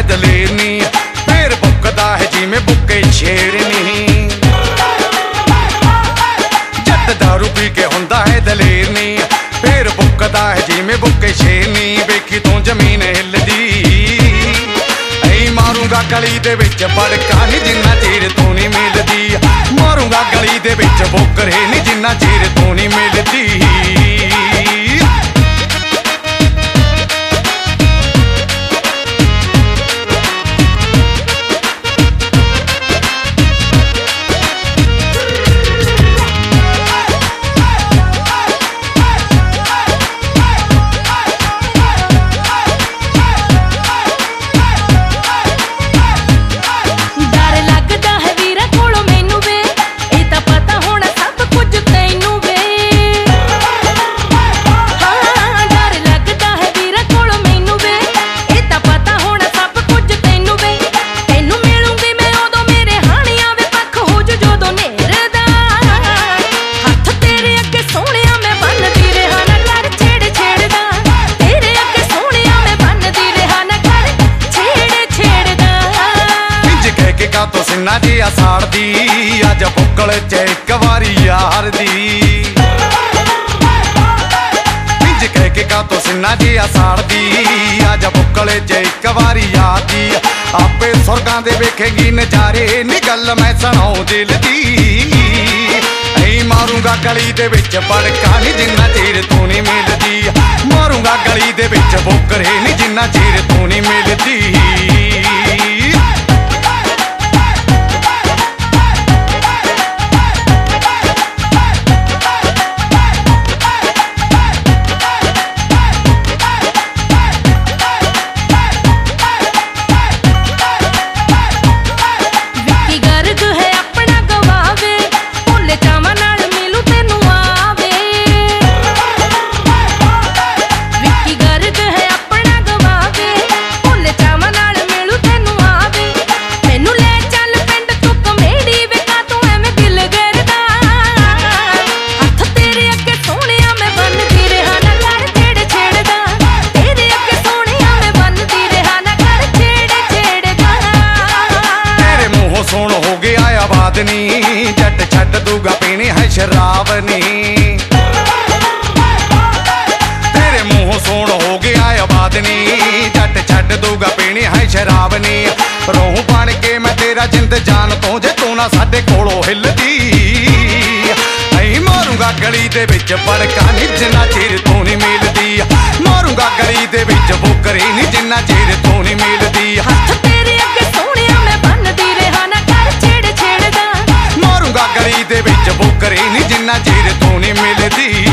ਦਲੇਰ ਨੀ, ਫੇਰ ਬੁੱਕਦਾ ਹੈ ਜਿਵੇਂ ਬੁੱਕੇ ਸ਼ੇਰ ਨੀ। ਜੱਟ ਦਾਰੂ ਪੀ ਕੇ ਹੁੰਦਾ ਹੈ ਦਲੇਰ ਨੀ, ਫੇਰ ਬੁੱਕਦਾ ਹੈ ਜਿਵੇਂ ਬੁੱਕੇ ਸ਼ੇਰ ਨੀ। ਵੇਖੀ ਤੂੰ ਜ਼ਮੀਨ ਹਿੱਲਦੀ, ਐ ਮਾਰੂੰਗਾ ਗਲੀ ਦੇ ਵਿੱਚ ਬੜਕਾ ਨੀ ਜਿੰਨਾ ਚਿਰ ਤੂੰ ਨੀ ਮਿਲਦੀ। ਮਾਰੂੰਗਾ ਗਲੀ ਦੇ ਵਿੱਚ ਬੋਕਰੇ ਨੀ ਜਿੰਨਾ ਚਿਰ ਤੂੰ ਨੀ ਮਿਲਦੀ। ਸਿੰਨਾ ਜਿਹਾ ਸਾੜਦੀ ਅੱਜ ਬੁੱਕਲ ਚ ਇੱਕ ਵਾਰੀ ਯਾਰ ਦੀ। ਇੰਝ ਕਹਿ ਕੇ ਕਾਤੋਂ ਸਿੰਨਾ ਜਿਹਾ ਸਾੜਦੀ ਅੱਜ ਬੁੱਕਲ ਚ ਇੱਕ ਵਾਰੀ ਯਾਰ ਦੀ। ਆਪੇ ਸੁਰਗਾਂ ਦੇ ਵੇਖੇਗੀ ਨਜ਼ਾਰੇ ਨੀ ਗੱਲ ਮੈਂ ਸੁਣਾਉ ਦਿਲ ਦੀ। ਐ ਮਾਰੂੰਗਾ ਗਲੀ ਦੇ ਵਿੱਚ ਬੜਕਾ ਨੀ ਜਿੰਨਾ ਚਿਰ ਤੂੰ ਨੀ ਮਿਲਦੀ। ਮਾਰੂੰਗਾ ਗਲੀ ਦੇ ਵਿੱਚ ਬੋਕਰੇ ਨੀ ਜਿੰਨਾ ਚਿਰ ਤੂੰ ਨੀ ਮਿਲਦੀ। ਸੁਣ ਹੋ ਗਿਆ ਆਬਾਦ ਨੀ, ਜੱਟ ਛੱਡ ਦੂਗਾ ਪੀਣੀ ਹੈ ਸ਼ਰਾਬ ਨੀ। ਤੇਰੇ ਮੂੰਹੋਂ ਸੁਣ ਹੋ ਗਿਆ ਆਬਾਦ ਨੀ, ਜੱਟ ਛੱਡ ਦੂਗਾ ਪੀਣੀ ਹੈ ਸ਼ਰਾਬ ਨੀ। ਰੂਹ ਬਣ ਕੇ ਮੈਂ ਤੇਰਾ ਜਿੰਦ ਜਾਨ ਤੋਂ ਜੇ ਤੂੰ ਨਾ ਸਾਡੇ ਕੋਲੋਂ ਹਿੱਲਦੀ। ਐ ਮਾਰੂੰਗਾ ਗਲੀ ਦੇ ਵਿੱਚ ਬੜਕਾ ਨੀ ਜਿੰਨਾ ਚਿਰ ਤੂੰ ਨੀ ਮਿਲਦੀ। ਮਾਰੂੰਗਾ ਗਲੀ ਦੇ ਵਿੱਚ ਬੋਕਰੀ ਨੀ ਜਿੰਨਾ ਚਿਰ ਤੂੰ ਨੀ ਮਿਲਦੀ। ਹੱਥ ਤੇਰੇ ਅੱਗੇ ਸੋਹਣਿਆ ਮੈਂ ਬੰਨਦੀ ਰਿਹਾ ਨਾ ਕਰ ਛੇੜ ਛੇੜਦਾ। ਮਾਰੂੰਗਾ ਗਲੀ ਦੇ ਵਿੱਚ ਬੋਕਰੀ ਨੀ ਜਿੰਨਾ ਚਿਰ ਤੂੰ ਨੀ ਮਿਲਦੀ।